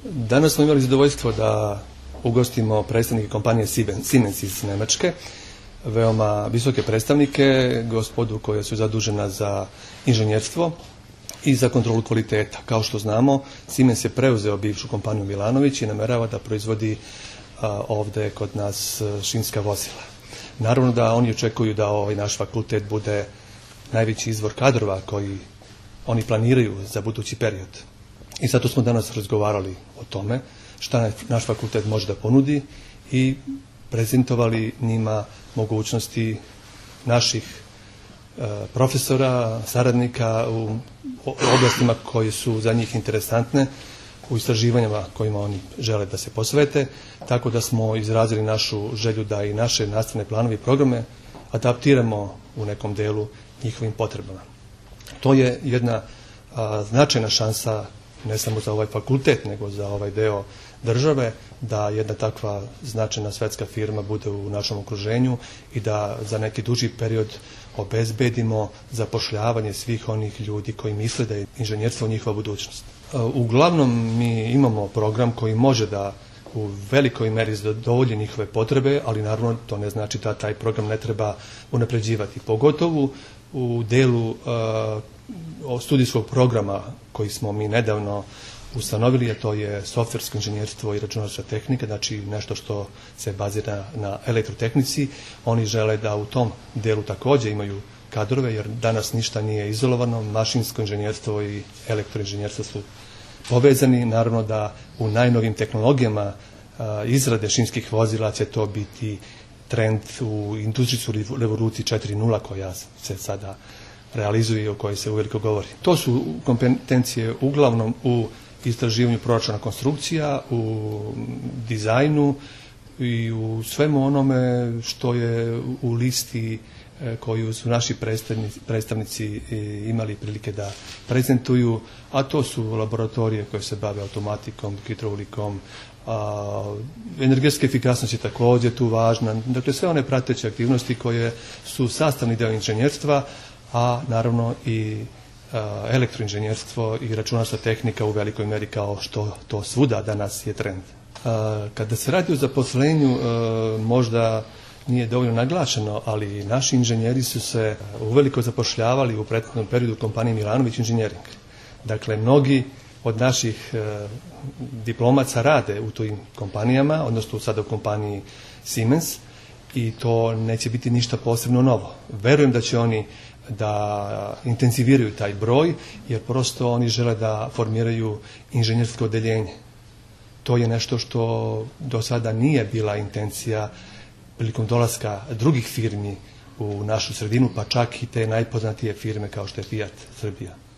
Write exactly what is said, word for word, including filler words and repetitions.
Danas smo imali zadovoljstvo da ugostimo predstavnike kompanije Siemens iz Nemačke, veoma visoke predstavnike, gospodu koja su zadužena za inženjerstvo i za kontrolu kvaliteta. Kao što znamo, Siemens je preuzeo bivšu kompaniju Milanović i namerava da proizvodi a, ovde kod nas šinska vozila. Naravno da oni očekuju da ovaj naš fakultet bude najveći izvor kadrova koji oni planiraju za budući period. I zato smo danas razgovarali o tome šta naš fakultet može da ponudi i prezentovali njima mogućnosti naših e, profesora, saradnika u oblastima koje su za njih interesantne, u istraživanjima kojima oni žele da se posvete, tako da smo izrazili našu želju da i naše nastavne planove i programe adaptiramo u nekom delu njihovim potrebama. To je jedna a, značajna šansa ne samo za ovaj fakultet, nego za ovaj deo države, da jedna takva značajna svetska firma bude u našem okruženju i da za neki duži period obezbedimo zapošljavanje svih onih ljudi koji misle da je inženjerstvo njihova budućnost. Uglavnom mi imamo program koji može da u velikoj meri zadovolji njihove potrebe, ali naravno to ne znači da taj program ne treba unapređivati. Pogotovo u delu uh, studijskog programa koji smo mi nedavno ustanovili, a to je softversko inženjerstvo i računarska tehnika, znači nešto što se bazira na elektrotehnici. Oni žele da u tom delu takođe imaju kadrove, jer danas ništa nije izolovano, mašinsko inženjerstvo i elektroinženjerstvo su povezani. Naravno da u najnovim tehnologijama a, izrade šinskih vozila će to biti trend u industrijskoj revoluciji četiri nula koja se sada realizuje i o kojoj se uveliko govori. To su kompetencije uglavnom u istraživanju proračuna konstrukcija, u dizajnu i u svemu onome što je u listi koju su naši predstavnici, predstavnici imali prilike da prezentuju, a to su laboratorije koje se bave automatikom, hidraulikom, a, energetska efikasnost je također tu važna. Dakle, sve one prateće aktivnosti koje su sastavni deo inženjerstva, a naravno i a, elektroinženjerstvo i računarska tehnika u velikoj meri kao što to svuda danas je trend. A, kada se radi o zaposlenju, a, možda nije dovoljno naglašeno, ali naši inženjeri su se uveliko zapošljavali u prethodnom periodu u kompaniji Milanović Inženjering. Dakle, mnogi od naših e, diplomaca rade u tim kompanijama, odnosno sada u kompaniji Siemens, i to neće biti ništa posebno novo. Verujem da će oni da intenziviraju taj broj, jer prosto oni žele da formiraju inženjersko odeljenje. To je nešto što do sada nije bila intencija prilikom dolaska drugih firmi u našu sredinu, pa čak i te najpoznatije firme kao što je Fiat Srbija.